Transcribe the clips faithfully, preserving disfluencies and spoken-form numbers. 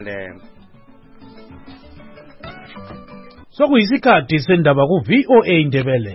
Sokuyisikhathi sendaba ku V O A Indebele.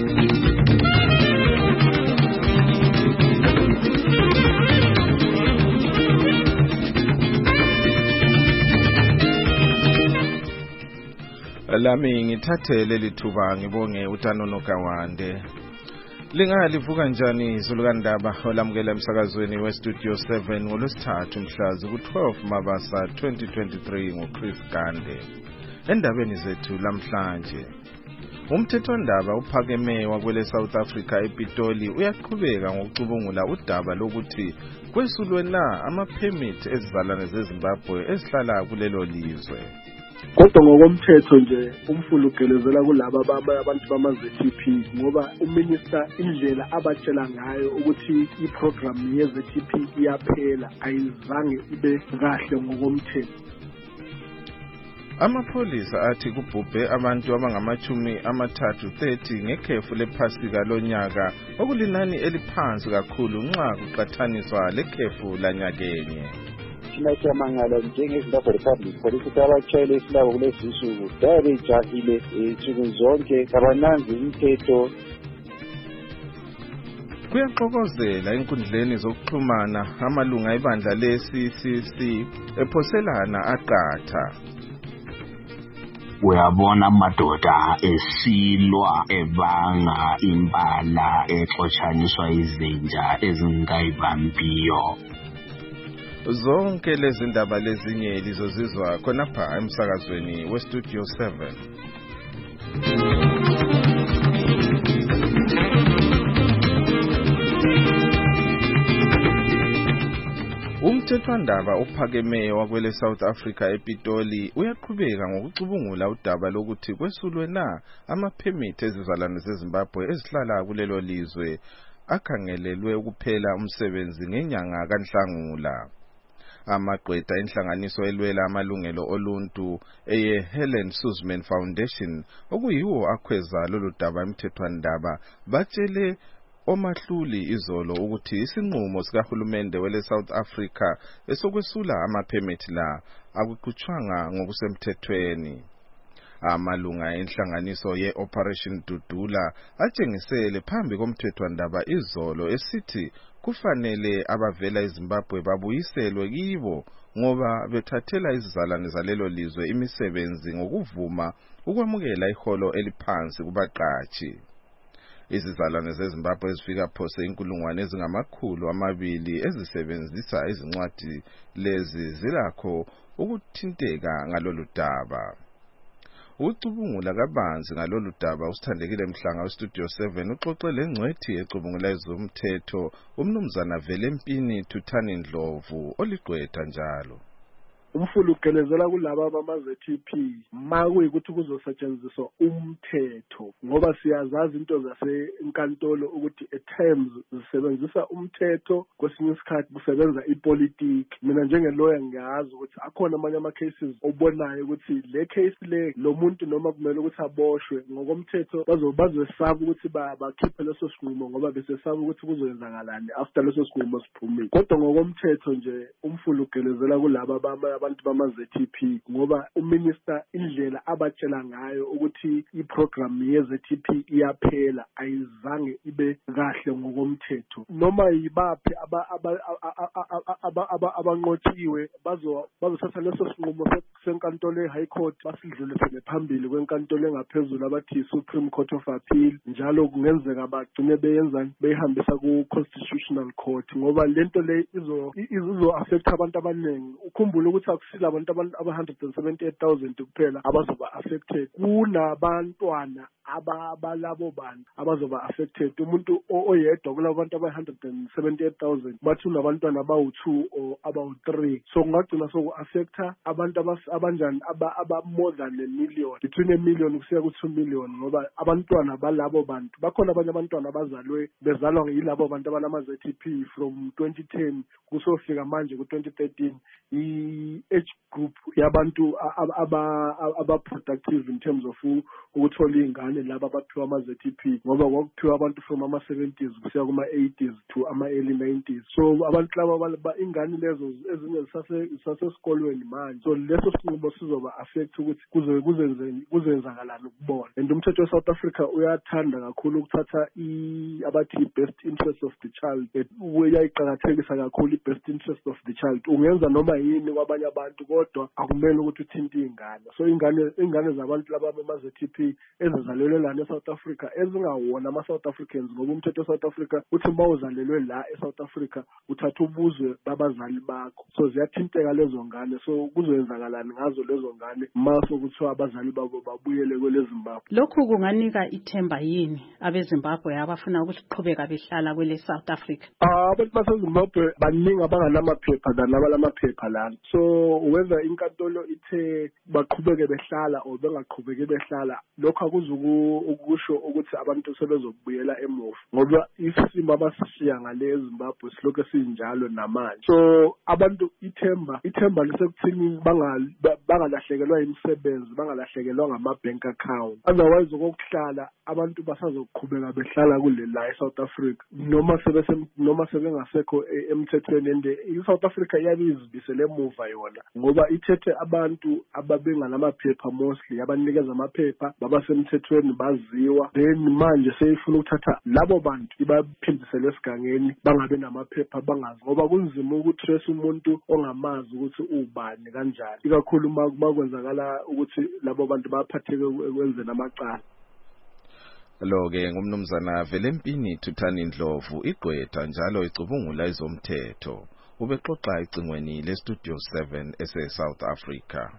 Lami ngithathe leli thuba ngibonge uTanono Kawande. Lingalivuka njani izulukandaba olamukela emsakazweni we Studio seven ngolwesithathu mhla ku-twelve Mabasa twenty twenty-three ngoChris Gande. Endabeni zethu lamhlanje, umthethwandaba uphakeme wakwele South Africa ePitoli uyaqhubeka ngokucubungula udaba lokuthi kwesulwe na ama-permit ezizalwane zeZimbabwe ezihlala kulelo lizwe. Kodwa ngokomthetho nje umfulu ugelezela kulabo abantu bama-Z T P ngoba uminister indlela abatshela ngayo ukuthi iprogram ye-Z T P iyaphela ayizange ibe kahle ngokomthetho. Amapholisa athi kubhubhe abantu abangamachumi amathathu thirty ngekhefu lephasika lonyaka okulinani eliphansi kakhulu nxa kuqathaniswa lekhefu lanyakenye. Thina mangala njengeZimbabwe Republic Police ukuthi abashayeli esilabo kulezi insuku bayabejahile insuku zonke kabananzi imithetho. Kuyaxokozela enkundleni zokuxhumana amalunga ebandla le-C C C ephoselana aqatha. Uyabona amadoda esilwa ebanga impala exotshaniswa izinja ezingayibambiyo. Zonke lezi ndaba lezinye lizozizwa khonapha emsakazweni we Studio seven. Umthethwandaba ophakeme wakwele South Africa ePitoli uyaqhubeka ngokucubungula udaba lokuthi kwesulwe na ama-permit ezizalwane zeZimbabwe ezihlala kulelo lizwe akhangelelwe ukuphela umsebenzi ngenyanga kaNhlangula. Amagqwetha enhlanganiso elwela amalungelo oluntu eye Helen Suzman Foundation okuyiwo akhweza lolu daba emthethwandaba batshele omahluli izolo ukuthi isinqumo sikahulumende wele South Africa esokwesula ama-permit la akuqhutshwanga ngokusemthethweni. Amalunga enhlanganiso ye-Operation Dudula atshengisele phambi komthethwandaba izolo esithi kufanele abavela eZimbabwe babuyiselwe kibo ngoba bethathela izizalwane zalelo lizwe imisebenzi ngokuvuma ukwamukela iholo eliphansi kubaqatshi. Izizalwane zeZimbabwe ezifika phose inkulungwane ezingamakhulu amabili ezisebenzisa izincwadi lezi zilakho ukuthinteka ngalolu daba. Ucubungula kabanzi ngalolu daba usithandekile Mhlanga weStudio seven uxoxe lengcwethi ecubungula ezomthetho umnumzana Velempini Thuthani Ndlovu oligqwetha njalo. Umfulu ugelezela kulabo bama-Z T P makuyikuthi kuzosetshenziswa umthetho ngoba siyazazi into zasenkantolo ukuthi at times zisebenzisa umthetho kwesinye isikhathi kusebenza ipolitiki. Mina njengelawyer ngiyazi ukuthi akhona amanye ama-cases obonayo ukuthi le case le lo muntu noma kumele ukuthi aboshwe ngokomthetho bazosaba ukuthi bakhiphe leso sinqumo ngoba besesaba ukuthi kuzoyenzakalani after leso sinqumo siphumile. Kodwa ngokomthetho nje umfulu ugelezela kulabo abama abantu bama-Z T P ngoba uminister indlela abatshela ngayo ukuthi iprogram ye-Z T P iyaphela ayizange ibe kahle ngokomthetho. Noma yibaphi abanqotshiwe bazothatha leso sinqumo senkantolo e-High Court basidlulisele phambili kwenkantolo engaphezulu abathi Supreme Court of Appeal, njalo kungenzeka bagcine beyenzani beyihambisa ku-Constitutional Court ngoba lento le izo izo affect abantu abaningi. Ukhumbule ukuthi akusila abantu aba one hundred seventy-eight thousand kuphela abazoba affected, kunabantwana abalabo bantu abazoba affected. Umuntu oyedwa kulabo bantu aba one hundred seventy-eight thousand bathi unabantwana abawu-two or abawu-three, so kungagcina soku-affecta abantu abanjani aba more than a million, between a million kusiya ku-two million ngoba abantwana balabo bantu. Bakhona abanye abantwana abazalwe bezalwa yilabo bantu abanama-Z T P from twenty ten kusofika manje ku-twenty thirteen. I-age group yabantu aba-productive in terms of ukuthola iy'ngane laba abaphiwa ama-Z T P ngoba kwakuphiwa abantu from ama-seventies kusiya kuma-eighties to ama-early nineties. So abantu laba iy'ngane lezo ezinye zisasesikolweni manje. So leso sinqumo sizoba affect ukuthi kuzenzakalani ukubona. And umthetho we-South Africa uyathanda kakhulu ukuthatha abathi i-best interest of the child. Uyayiqakathekisa kakhulu i-best interest of the child. Ungenza noma yini kwabanye abantu kodwa akumele ukuthi uthinte iy'ngane. So ingane ingane zabantu laba bama-Z T P ezizalelwe la e-South Africa ezingawona ama-South Africans ngoba umthetho we-South Africa uthi uma uzalelwe la e-South Africa uthatha ubuzwe babazali bakho. So ziyathinteka lezo ngane. So kuzoyenzakalani ngazo lezo ngane mase kuthiwa abazali babo babuyele kwele Zimbabwe. Lokhu kunganika ithemba yini abeZimbabwe abafuna ukuqhubeka behlala kwele South Africa? Ah, abantu baseZimbabwe baningi abanganamaphepha nabalamaphepha lana. So whether inkantolo ithe baqhubeke behlala or bengaqhubeki behlala, lokho akuzukusho ukuthi abantu sebezobuyela emuva ngoba isimo abasishiya ngale eZimbabwe silokho sinjalo namanje. So abantu ithemba ithemba lisekuthini bangalahlekelwa imisebenzi, bangalahlekelwa ngama-bank account. Otherwise okokuhlala abantu basazoqhubeka behlala kule la eSouth Africa noma sebese noma sebengasekho emthethweni. And iSouth Africa iyabizibisele emuva yona ngoba ithethe abantu ababenganamaphepha mostly abanikeza amaphepha babasemthethweni baziwa, then manje seyifuna ukuthatha labo bantu ibaphindisele esigangeni bangabe namaphepha bangazi ngoba kunzima ukutrace umuntu ongamazi ukuthi ubani kanjani, ikakhulu uma kwenzakala ukuthi labo bantu baphatheke ekwenzeni amacala. Lo ke ngumnumzana Velempini Thuthani Ndlovu igqwetha njalo icubungula izomthetho. Ubexoxa icingweni le Studio seven ese South Africa.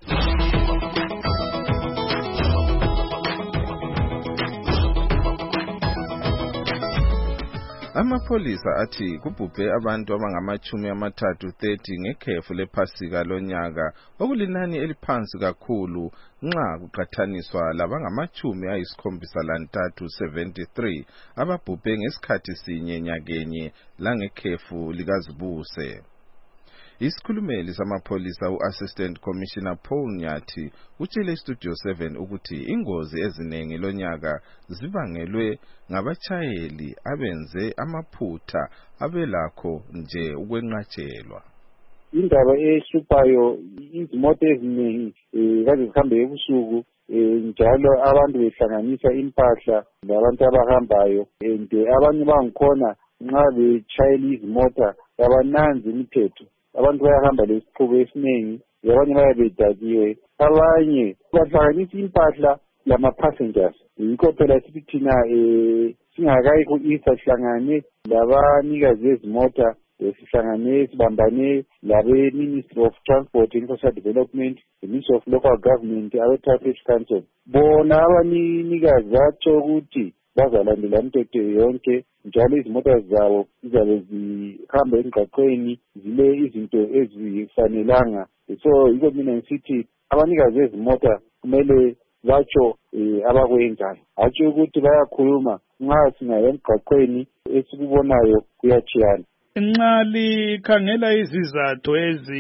Amapolisa athi kubhubhe abantu abangamachumi amathathu thirty ngekhefu lephasika lonyaka okulinani eliphansi kakhulu nxa kuqhathaniswa labangamachumi ayisikhombisa lantathu seventy-three ababhubhe ngesikhathi sinye nyakenye langekhefu likazibuse. Isikhulumeli samapolisa u-Assistant Commissioner Paul Nyathi utshele Studio seven ukuthi ingozi ezinengi lonyaka zibangelwe ngabachayeli abenze amaphutha abelakho nje ukwenqatshelwa. Indaba ehluphayo izimoto eziningi kaze zihambe ebusuku njalo abantu behlanganisa impahla labantu abahambayo and abanye bangikhona nxa betshayela izimota abananzi imithetho. Abantu bayahamba lesiqhubu esiningi, abanye bayabedakiwe, abanye bahlanganisa impahla lama-passengers. Yikho phela sithi thina singakayi ku-Easter sihlangane labanikazi bezimota, sihlangane sibambane labe-Ministry of Transport and Social Development, the Ministry of Local Government, abe-Traffic Council. Bona abanikazi batsho ukuthi bazalandela imithetho yonke njalo izimota zabo zizabe zihamba emgwaqweni zile izinto ezifanelanga. So yiko mina ngisithi abanikazi bezimota kumele batsho abakwenzayo, hatshi ukuthi bayakhuluma nxa singaye emgwaqweni esikubonayo kuyachiyana. Nxa likhangela izizathu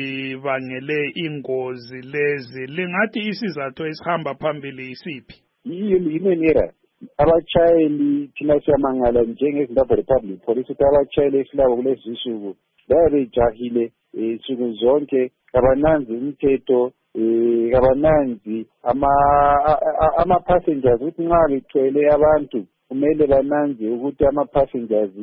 ezibangele ingozi lezi lingathi isizathu esihamba phambili yisiphi? Yimeni abachayeli thina siyamangala njengeZimbabwe Republic Police ukuthi abachayeli esilabo kulezi insuku bayabejahile insuku zonke, kabananzi imithetho, kabananzi ama-passengers ukuthi nxa bethwele abantu kumele bananzi ukuthi ama-passengers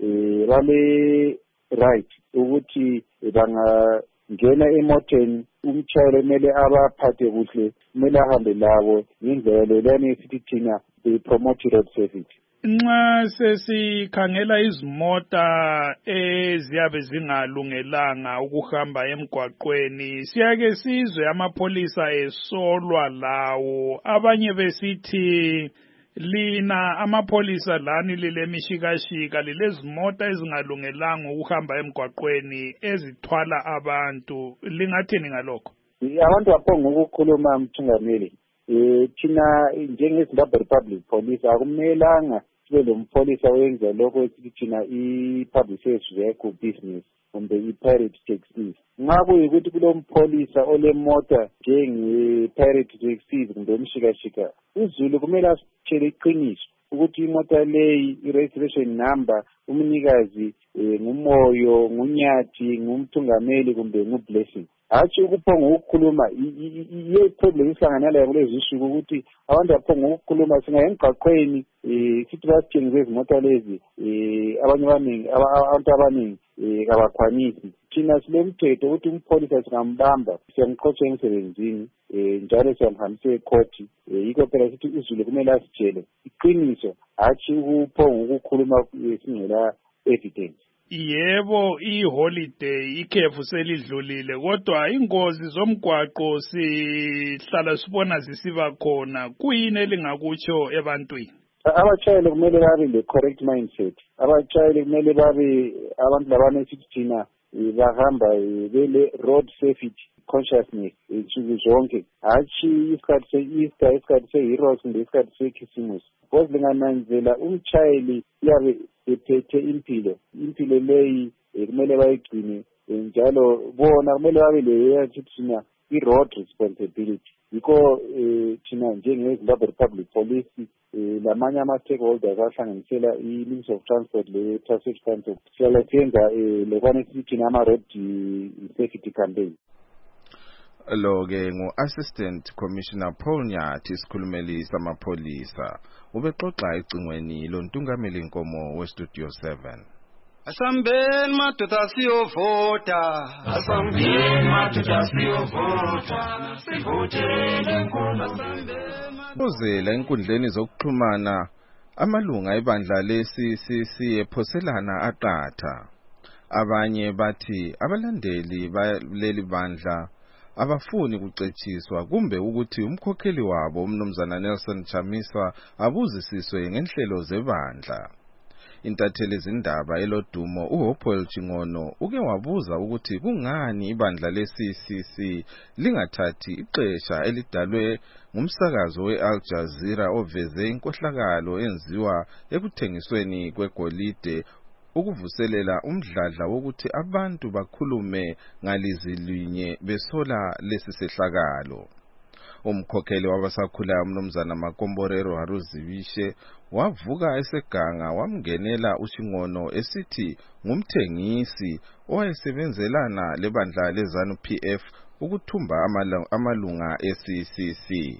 bale right ukuthi bangangena emoteni umchayeli kumele abaphathe kuhle, kumele ahambe labo ngendlela leyana esithi thina promote road safety. Nxa sesikhangela izimota eziyabe zingalungelanga ukuhamba emgwaqweni siyake sizwe amapolisa esolwa lawo, abanye besithi lina amapolisa lani lilemishikashika lilezimota ezingalungelanga ukuhamba emgwaqweni ezithwala abantu, lingathini ngalokho? Abantu baphonga ukukhuluma mthungameli. Eh thina njengeZimbabwe Republic Police akumelanga sibe lo mpholisa oyenza lokho esithi thina i-public service vehicle business kumbe i-pirate taxis. Nxa kuyikuthi kulompholisa olemota njenge-pirate taxis kumbe umshikashika, uZulu kumele asitshele iqiniso ukuthi imota leyi i-registration number umnikazi nguMoyo, nguNyathi, ngumthungameli kumbe nguBlessing. Hatshi ukuphonga ukukhuluma iye problem ihlangana layo kulezi isuku ukuthi abantu baphonga ukukhuluma singa emgaqweni sithi basithengise izimota lezi abanye abaningi abantu abaningi kabakhwanisi. Thina silemthetho ukuthi umpholisa singambamba siyamqotsha emsebenzini njalo siyamhambisa ekhoti. Yikho phela sithi uZulu kumele asitshele iqiniso, hatshi ukuphonga ukukhuluma singela evidence. Yebo, iholiday ikhefu selidlulile kodwa ingozi zomgwaqo sihlala sibona zisiba khona. Kuyini elingakutsho ebantwini? Abashayeli kumele babe le correct mindset. Abashayeli kumele babe abantu labanesithi thina bahamba bele road safety consciousness insuku zonke, hatshi isikhathi se-Easter, isikhathi se-Heroes kumbe isikhathi se-Christmas. Because lingananzela umshayeli yabe ephethe impilo, impilo leyi kumele bayigcine njalo bona kumele babe le thina i-road responsibility. Yikho thina njenge-Zimbabwe Republic Police lamanye ama-stakeholders ahlanganisela i-Ministry of Transport le-Traffic Council sihlala siyenza lokwane sithi ama-road safety campaign. Lo-ke ngu-Assistant Commissioner Paul Nyathi isikhulumeli samapholisa ubexoxa ecingweni lontungameli inkomo we-Studio seven. Asambeni madoda siyovota, asambeni madoda siyovota, sivotele inkomo. Uzela enkundleni zokuxhumana amalunga ebandla lesi siyephoselana aqatha. Abanye bathi abalandeli baleli bandla abafuni kucetshiswa kumbe ukuthi umkhokheli wabo umnumzana Nelson Chamisa abuzisiswe ngenhlelo zebandla. Intatheli zindaba elodumo uHopewell Chingono uke wabuza ukuthi kungani ibandla le-C C C lingathathi ixesha elidalwe ngumsakazo we-Al Jazeera oveze inkohlakalo enziwa ekuthengisweni kwegolide ukuvuselela umdladla wokuthi abantu bakhulume ngalizilwinye besola lesi sehlakalo. Umkhokheli wabasakhulayo umnumzana Makomborero Haruzibishe wavuka eseganga wamngenela uChingono esithi ngumthengisi owayesebenzelana lebandla leZANU P F ukuthumba amalunga e-C C C.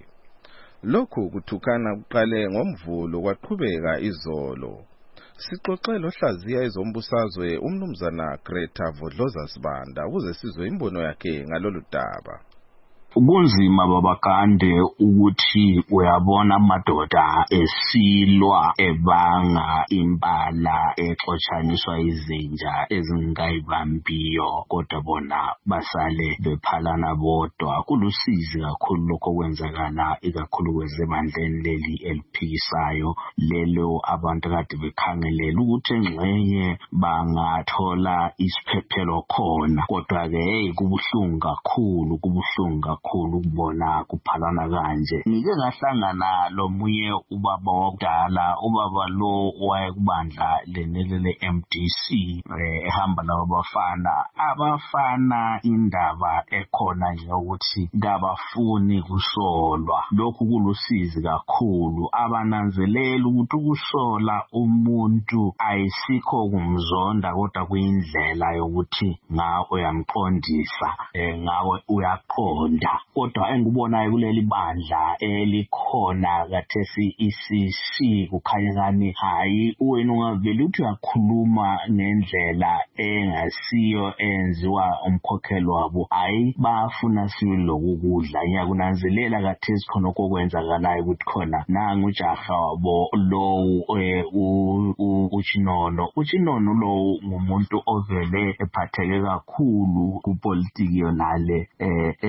Lokhu kuthukana kuqale ngoMvulo kwaqhubeka izolo. Sixoxela ohlaziya ezombusazwe umnumzana Greta Vodloza Sibanda ukuze sizwe imbono yakhe ngalolu daba. Ubunzima babakande ukuthi uyabona amadoda esilwa ebanga impala exotshaniswa izinja ezingayibambiyo kodwa bona basale bephalana bodwa. Kulusizi kakhulu lokho kwenzakala ikakhulu kwezebandleni leli eliphikisayo lelo abantu kade bekhangelela ukuthi engxenye bangathola isiphephelo khona kodwa ke hey kubuhlungu kakhulu kubuhlungu kakhulu ukubona kuphalana kanje. Ngike ngahlangana lomunye ubaba wakudala, ubaba lo wayekubandla lenelele M D C ehamba nabafana. Abafana indaba ekhona nje ukuthi kabafuni kusolwa. Lokhu kulusizi kakhulu. Abananzelela ukuthi ukusola umuntu ayisikho kumzonda kodwa kuyindlela yokuthi ngawe uyamqondisa, ngawe uyaqonda. Kodwa engikubonayo kuleli bandla elikhona kathesi I-C C kukhanya ngani hayi wena ungavela uthi uyakhuluma ngendlela engasiyo enziwa umkhokheli wabo, hayi bafuna siwe lokudla. Ngiyakunanzelela kathesi khona okwenzakalayo ukuthi khona nangu ujaha wabo lo uChinono uChinono lo ngumuntu ovele ephatheke kakhulu kupolitiki yonale eyokuphila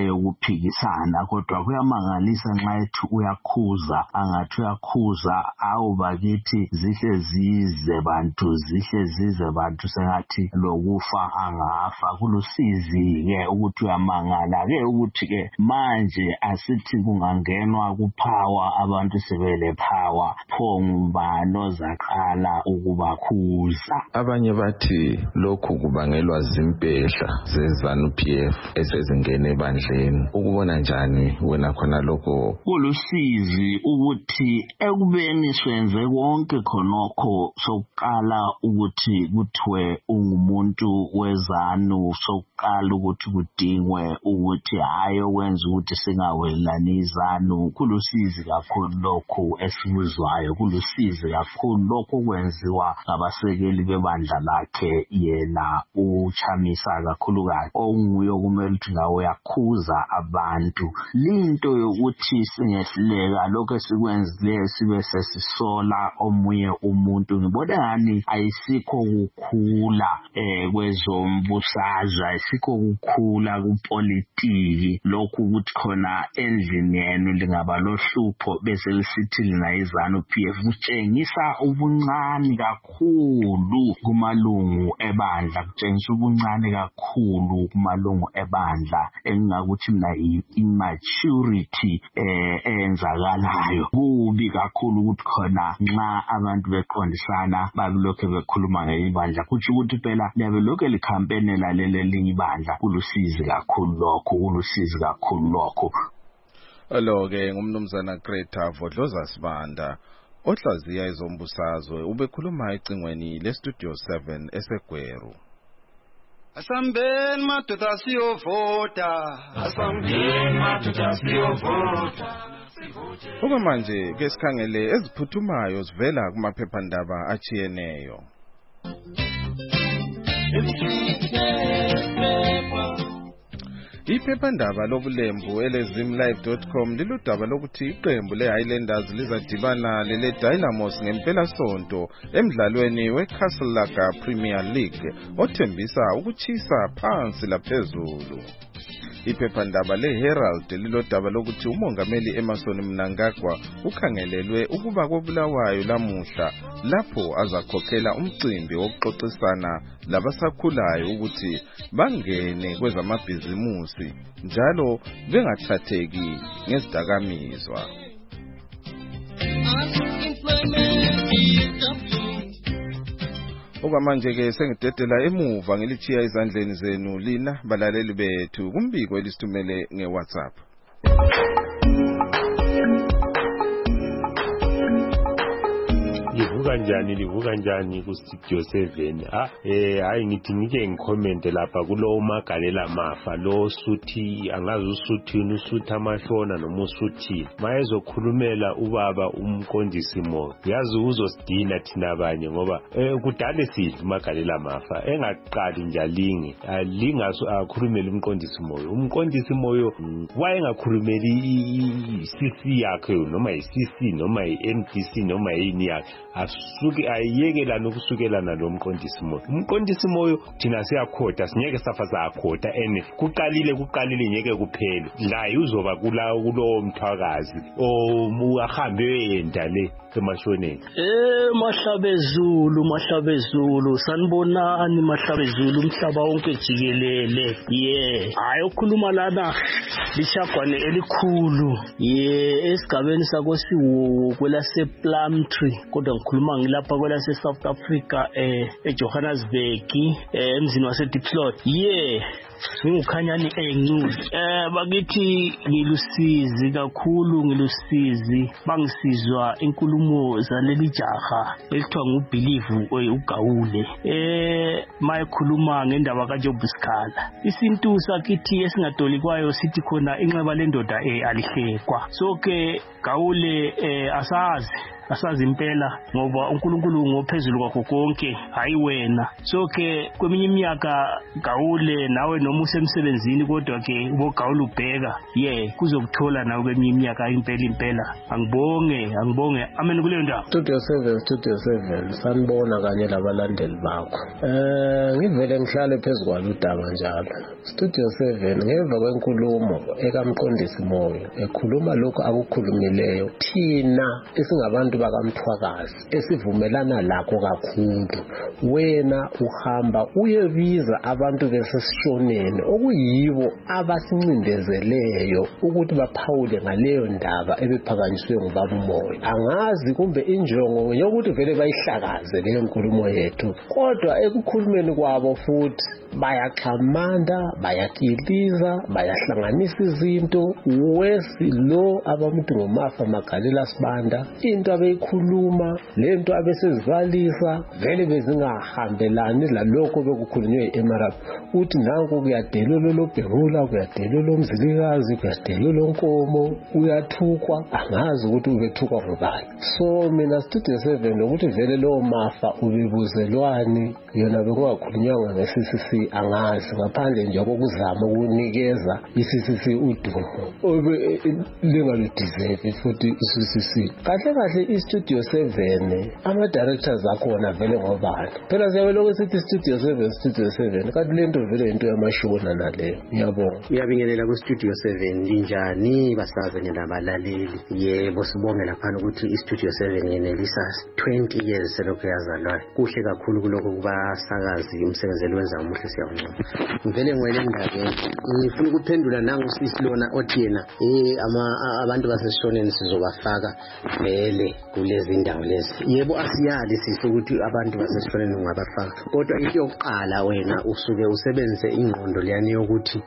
bayaphikisana kodwa kuyamangalisa nxa ethi uyakhuza angathi uyakhuza awu bakithi zihle zize bantu zihle zize bantu sengathi lokufa angafa kulusizi ke ukuthi uyamangala ke ukuthi ke manje asithi kungangenwa kuphawa abantu sebele phawa phongubano zaqala ukubakhuza. Abanye bathi lokhu kubangelwa zimpehla zeZANU P F esezingene ebandleni. Ukubona njani wena khona lokho? Kulusizi ukuthi ekubeni swenze konke khonokho sokuqala ukuthi kuthiwe ungumuntu weZANU, sokuqala ukuthi kudingwe ukuthi hayi okwenza ukuthi singawelani iZANU. Kulusizi kakhulu lokho esikuzwayo, kulusizi kakhulu lokho kwenziwa ngabasekeli bebandla lakhe yena uChamisa kakhulukazi onguye kumele ukuthi ngawe yakhuza abantu. Linto yokuthi singehluleka lokho esikwenzile sibe sesisola omunye umuntu ngibona ngani ayisikho ukukhula eh kwezombusazwe, ayisikho ukukhula kupolitiki lokhu ukuthi khona endlini yenu lingaba lohlupho bese lisithi lina iZANU P F kutshengisa ubuncane kakhulu kumalungu ebandla, kutshengisa ubuncane kakhulu kumalungu ebandla engakuthi mina immaturity eh enzakalayo. Kubi kakhulu ukuthi khona nxa abantu beqondisana bakulokho bekhuluma ngeibandla kuthi ukuthi phela lebe lokho likhampeni lalele libandla. Kulusizi kakhulu lokho, kulusizi kakhulu lokho. Alo ke ngumnumzana Greta Vodloza Sibanda ohlaziya izombusazwe ubekhuluma ecingweni le Studio seven eseGweru. Asambeni madoda siyovota, asambeni madoda siyovota. Oba manje ke sikhangele eziphuthumayo zivela kumaphephandaba achiyeneyo. Iphephandaba lobulembu elezimlive dot com liludaba lokuthi iqembu leHighlanders lizadibana lele Dynamos ngempela sonto emidlalweni weCastle Lager Premier League othembisa ukuchisa phansi laphezulu. Iphephandaba leHerald lilodaba lokuthi umongameli Emmerson Mnangagwa ukhangelelwe ukuba kobulawayo lamuhla lapho azakhokhela umcimbi wokuxoxisana labasakhulayo ukuthi bangene kwezamabhizimusi njalo bengathatheki ngezidakamizwa. Okwamanje ke sengidedela emuva ngilichiya izandleni zenu lina balaleli bethu kumbiko elisithumele ngeWhatsApp. Livuka njani livuka njani ku Studio seven. Ah eh hayi ngithi ngike ngicommente lapha kulo magalela mafa lo suthi angazi usuthi usuthi amashona noma usuthi mayezokhulumela ubaba umqondisi mo yazi uzosidina thina abanye ngoba eh kudale sithi magalela mafa engaqali njalingi alingaso akhulumela umqondisi moyo umqondisi moyo wayengakhulumeli i-C C yakhe noma i-C C noma i-M D C noma yini yakhe asuke ayekela nokusukelana lomqondisi moyo umqondisi moyo thina siyakhotha singeke safa sakhotha ene kuqalile kuqalile ngeke kuphele la uzoba kula kulo mthakazi o ahambe yenda le emashoneni. Eh Mahlabezulu Mahlabezulu sanibonani Mahlabezulu umhlaba wonke jikelele yeah hayi ukhuluma lana lishagwane elikhulu yeah esigabeni sakosiwo kwelase Plumtree kodwa ngikhuluma ngilapha kwelase South Africa eh eJohannesburg eh emzini wase Diepsloot yeah Singukhanyani enculu eh bakithi ngilusizi kakhulu ngilusizi bangisizwa inkulumo zaleli jaha elithiwa ngubelieve ugawule eh mayikhuluma ngendaba kaJob Sikhala isintu sakithi esingadolikwayo sithi khona inxeba lendoda eh alihlekwa so ke gawule eh asazi asazi impela ngoba uNkulunkulu ngophezulu kwakho konke hayi wena. So ke kweminye iminyaka Gawule nawe noma usemsebenzini kodwa ke ubogawula ubheka yeah kuzokuthola nawe kweminye iminyaka impela impela. Angibonge angibonge amen kuleyo ndawo. Studio seven Studio seven sanibona kanye labalandeli bakho. Eh ngivele ngihlale phezulu udaba njalo. Studio seven ngemva kwenkulumo ekamqondisi Moyo ekhuluma lokho akukhulumileyo thina esingabantu bakamthwakazi esivumelana lakho kakhulu. Wena uhamba uyebiza abantu besesishoneni okuyibo abasincindezeleyo ukuthi baphawule ngaleyo ndaba ebephakanyiswe ngubaba uMoyo. Angazi kumbe injongo yokuthi vele bayihlakaze leyo nkulumo yethu, kodwa ekukhulumeni kwabo futhi bayaxhamanda, bayakiliza, bayahlanganisa izinto. Wesilo abamuntu ngomafa Magalela Sibanda into abeyikhuluma lento abesizivalisa vele bezingahambelani lalokho bekukhulunywe eMarab. Uthi nanku kuyadelelo lobhehula, kuyadelelo umzilikazi, kuyadelelo nkomo, uyathukwa, angazi ukuthi ubethukwa ngubani. So mina Studio seven ukuthi vele lo mafa ubebuzelwani yona bekungakhulunywanga nge-C C C angazi ngaphandle nje kokuzama ukunikeza i-C C C udumo obe lingaludeserve futhi i-C C C. Kahle kahle i-Studio seven ama-directors akhona vele ngobani. Phela siyabeloko sithi Studio seven Studio seven kanti lento vele into yamashona naleyo. Ngiyabonga. Ngiyabingelela ku-Studio seven linjani basazi nabalaleli. Yebo sibonge lapha ukuthi i-Studio seven yenelisa twenty years selokhu yazalwa. Kuhle kakhulu kuloko kubasakazi umsebenzi wenza umuhle siyabonga. Ngivele ngwele ndabeni ngifuna ukuphendula nangu sisilona othi yena eh ama abantu baseshoneni sizobafaka vele kulezi ndawo lezi. Yebo asiyali sifuna ukuthi abantu baseshoneni ungabafaka, kodwa into yokuqala wena usuke usebenzise ingqondo leyani yokuthi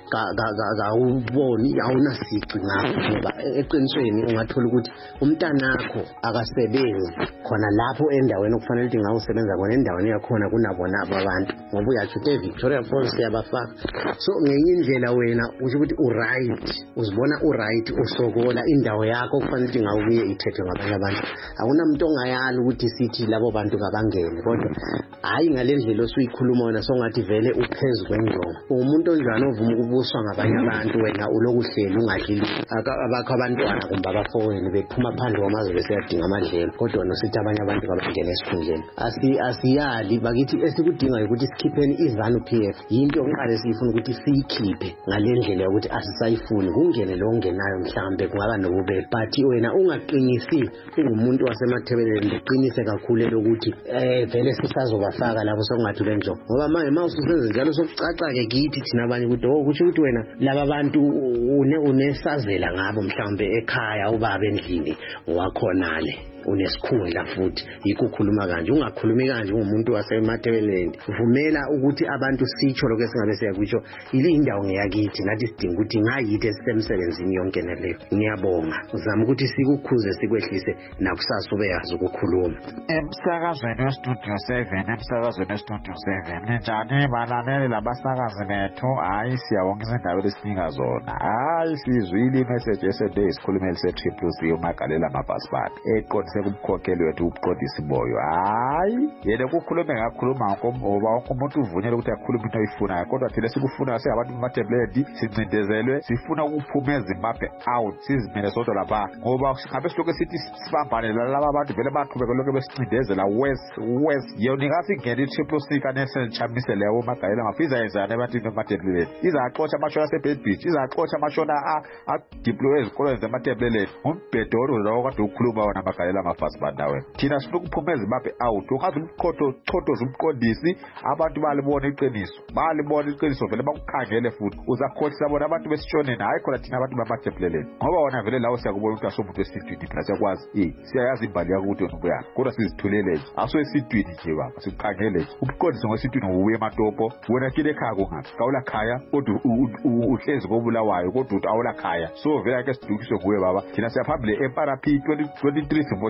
awuboni awunasici ngakho ngoba eqinisweni ungathola ukuthi umntanakho akasebenzi khona lapho endaweni okufanele ukuthi ngawusebenza khona endaweni yakhona kunabona abantu ngoba uyathi eVictoria Falls yabafaka. So ngenye indlela wena usho ukuthi uright uzibona uright usokola indawo yakho kufanele ukuthi ngawubuye ithethwe ngabanye abantu. Akunamuntu ongayali ukuthi sithi labo bantu kabangene, kodwa hayi ngalendlela osuyikhuluma wena songathi vele uphezulu kwenjongo. Umuntu onjani ovuma ukubuswa ngabanye abantu wena ulokuhleli ungadlili abakho abantwana kumbe abafowenu bephuma phandle kwamazwe besiyadinga amadlelo, kodwa nosithi abanye abantu kabangene esikhundleni. Asi asiyali bakithi esikudinga ukuthi sikhipheni iZANU P F. Yinto yokuqala esifuna ukuthi siyikhiphe ngalendlela ukuthi asisayifuni kungene lo ongenayo mhlambe kungaba nobubele, but wena ungaqinisi ungumuntu wasemathebeleni uqinise kakhulu lokuthi eh vele sisazobafaka lapho sokungathi lenjo ngoba manje mawususenze njalo sokucaca ke kithi thina abanye ukuthi ukuthi ukuthi wena laba bantu une unesazela ngabo mhlambe ekhaya ubaba endlini wakhonale unesikhundla futhi yikukhuluma kanje. Ungakhulumi kanje ngumuntu wasemathebeleni. Vumela ukuthi abantu sitsho lokho esingabe siyakusho ile indawo ngeyakithi nathi sidinga ukuthi ngayithi esisemsebenzini yonke naleyo. Ngiyabonga uzama ukuthi sikukhuze sikwehlise nakusasa ube yazi ukukhuluma. Emsakazweni weStudio seven emsakazweni weStudio seven njani balaleli labasakazi bethu. Hayi siyabonga izindaba lesinika zona. Hayi sizwile imessage yesterday isikhulumeli se-Triple C uMagalela Mabhasibanda eqo sekubukhokheli wethu ubuqondisi Moyo. Hayi yena kukhulume ngakhuluma ngoba wonke umuntu uvunyelwe ukuthi akhulume into ayifunayo, kodwa thina sikufuna siyabantu bamathebuledi sincindezelwe sifuna ukuphuma eZimbabwe out sizimele sodwa lapha ngoba ngabe silokho sithi sibambane laba abantu vele baqhubeka lokho besincindezela west west yona ngasingena i-Triple C kaNelson Chamise leyo uMagalela mafiza yenzana ebantwini bamathebuledi. Izaxotsha amashona aseBed Beach, izaxotsha amashona a deploy ezikolweni zamathebuledi. Umbhedoro lawo kade ukhuluma wona Magalela Mabhasibanda wena. Thina sifuna ukuphuma eZimbabwe out ungazi umkhotho chothoza umqondisi abantu balibona iqiniso balibona iqiniso vele bakukhangele futhi uzakhohlisa bona abantu besishoneni hayi khona thina abantu bamathebuleleni ngoba wona vele lawo siyakubona ukuthi asomuntu wesidwini phela siyakwazi eh siyayazi imbali yakho ukuthi ubuyaphi kodwa sizithulele nje aso esidwini nje baba sikukhangele nje umqondisi ngosidwini ubuye ematopo wena kile ekhaya kungathi kawula khaya kodwa uhlezi kobulawayo kodwa awula khaya so vele ake sidukiswe kuwe baba thina siyaphambile ePara P twenty twenty-three simo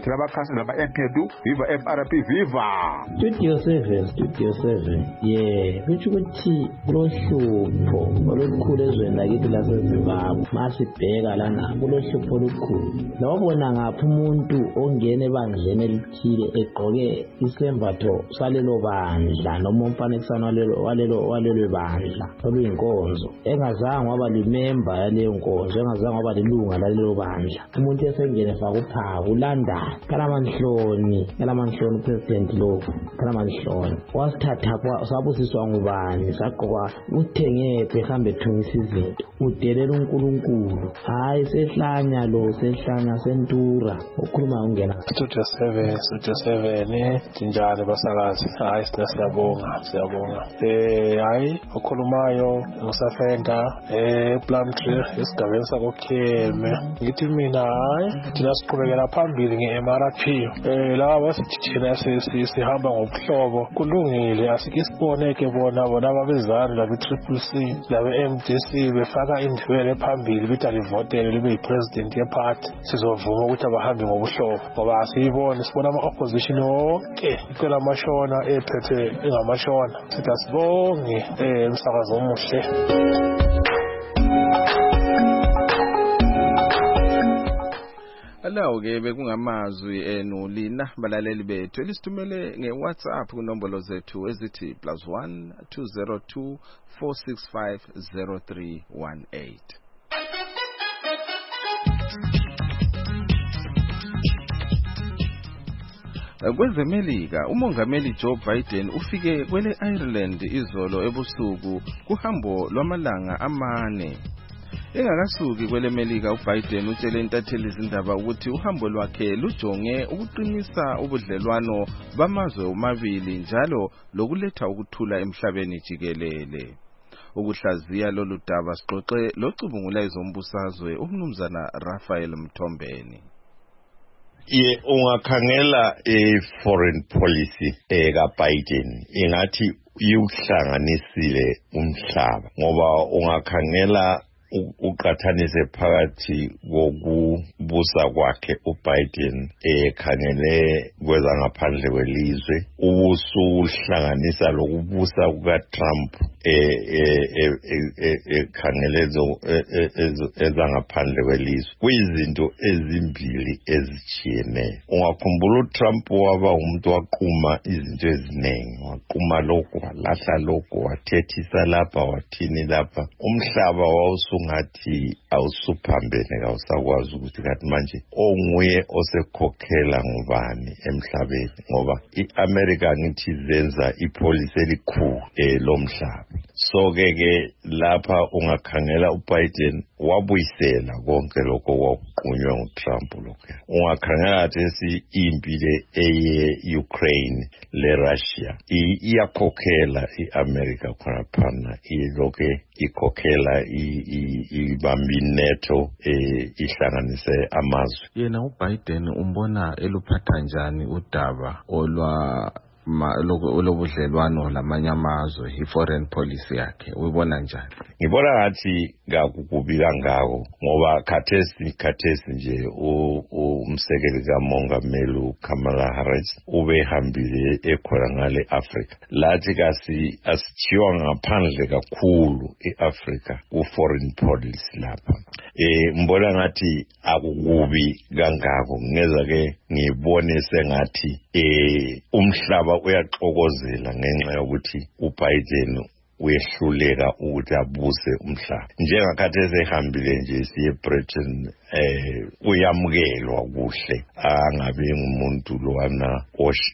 thina abakhansela lama-M P N du viva M R P viva Studio seven Studio seven yeah kutsho ukuthi kulohlupho olukhulu ezweni lakithi laseZimbabwe masibheka lana kulohlupho olukhulu lobona ngapha umuntu ongena ebandleni elithile egqoke isembatho salelo bandla noma umfanekisano walelo walelo walelo bandla oluyinkonzo engazange waba limember yaleyo nkonzo engazange waba lilunga lalelo bandla umuntu esengene fakupha ulanda kalamanhloni kalamanhloni president lo kalamanhloni wasithatha kwa sabusiswa ngubani saqoka uthenge behambe ethungisa izinto udelela uNkulunkulu hayi sehlanya lo sehlanya sentura ukhuluma ungena Studio seven Studio seven tinjani basakazi hayi siyabonga siyabonga eh hayi ukhulumayo ngusafenda eh Plumtree esigabeni sakoKheme ngithi mina hayi thina siqhubekela phambili nge-M R P eh laba sithina sihamba ngobuhlobo kulungile asike siboneke bona bona ababezana labe Triple C labe M D C befaka indibele phambili bithi alivotele libe yipresident yeparty sizovuma ukuthi abahambe ngobuhlobo ngoba asiyibone sibona ama-opposition wonke icela amashona ephethe engamashona sithi asibonge eh umsakazo omuhle Alawo ke bekungamazwi enu lina balaleli bethu elisithumele ngeWhatsApp kunombolo zethu ezithi plus one two zero two four six five zero three one eight. Kwezemelika umongameli Joe Biden ufike kwele Ireland izolo ebusuku kuhambo lwamalanga amane. Engakasuki kwele Melika uBiden utshele intatheli izindaba ukuthi uhambo lwakhe lujonge ukuqinisa ubudlelwano bamazwe omabili njalo lokuletha ukuthula emhlabeni jikelele. Ukuhlaziya lolu daba sixoxe locubungula izombusazwe umnumzana Raphael Mthombeni. Ye ungakhangela e-foreign policy eka Biden ingathi uyuhlanganisile umhlaba ngoba ungakhangela uqathanise phakathi kokubusa kwakhe uBiden ekhangele kwezangaphandle kwelizwe ubusuhlanganisa lokubusa kukaTrump ekhangele ezangaphandle kwelizwe kuyizinto ezimbili ezijiyeneyo. Ungakhumbula uTrump waba umuntu waquma izinto eziningi waquma lokho walahla lokho wathethisa lapha wathini lapha umhlaba wawusu ngathi awusuphambene kawusakwazi ukuthi kathi manje onguye osekhokhela ngubani emhlabeni ngoba iAmerica ngithi zenza ipolicy elikhulu lomhlaba. So ke ke lapha ungakhangela uBiden wabuyisela konke lokho kwakuqunywe nguTrump lokho. Ungakhangela ukuthi impile eye Ukraine le Russia iyakhokhela iAmerica khona phana iloke ikhokhela ibambi NATO ihlanganise amazwe. Yena uBiden umbona eluphatha njani udaba olwa olobudlelwano lamanye amazwe i-foreign policy yakhe uyibona njani? Ngibona ngathi ngakukubi kangako ngoba khathesi khathesi nje umsekeli kamongameli uKamala Harris ubehambile ekhona ngale Africa lathi kasi asithiwa ngaphandle kakhulu eAfrica ku-foreign policy lapha. Eh mbona ngathi akukubi kangako ngeza ke ngibone sengathi eh umhlaba uyaxokozela ngenxa yokuthi uBiden uyehluleka ukuthi abuse umhlaba. Njengakhathesi ehambile nje siye Britain eh uyamukelwa kuhle angabe ngumuntu lowana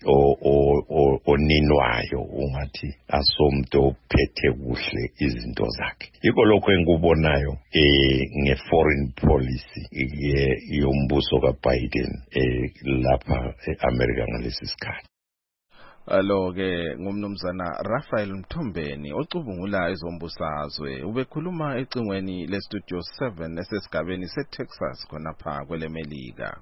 oninwayo ungathi asomntu ophethe kuhle izinto zakhe. Yiko lokho engikubonayo eh ngeforeign policy yombuso kaBiden eh lapha eAmerica ngalesi sikhathi. Alo ke ngumnumzana Raphael Mthombeni ocubungula izombusazwe ubekhuluma ecingweni le Studio seven esesigabeni seTexas khona pha kwele Melika.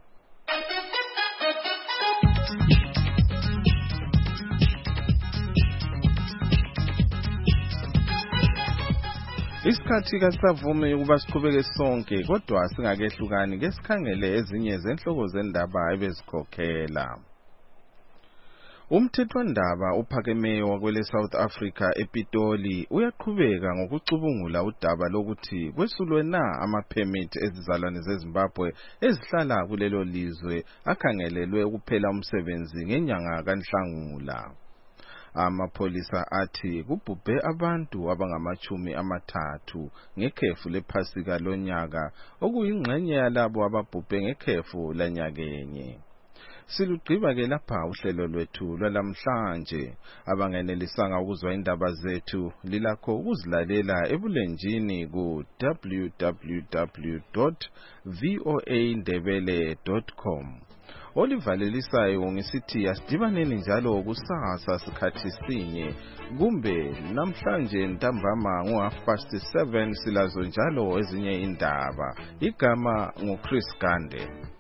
Isikhathi kasavumi ukuba siqhubeke sonke kodwa singakehlukani ke sikhangele ezinye zenhloko zendaba ebezikhokhela. Umthethwandaba ophakemeyo wakwele South Africa ePitoli uyaqhubeka ngokucubungula udaba lokuthi kwesulwe na ama-permit ezizalwane zeZimbabwe ezihlala kulelo lizwe akhangelelwe ukuphela umsebenzi ngenyanga kaNhlangula. Amapholisa athi kubhubhe abantu abangamachumi amathathu ngekhefu lephasika lonyaka okuyingxenye yalabo ababhubhe ngekhefu lanyakenye. Silugqiba ke lapha uhlelo lwethu lwalamhlanje. Abangenelisanga ukuzwa indaba zethu lilakho ukuzilalela ebulenjini ku w w w dot voa ndebele dot com. Olivalelisayo ngisithi asidibaneni njalo kusasa sikhathi sinye kumbe namhlanje ntambama ngo half past seven silazo njalo ezinye indaba. Igama nguChris Gande.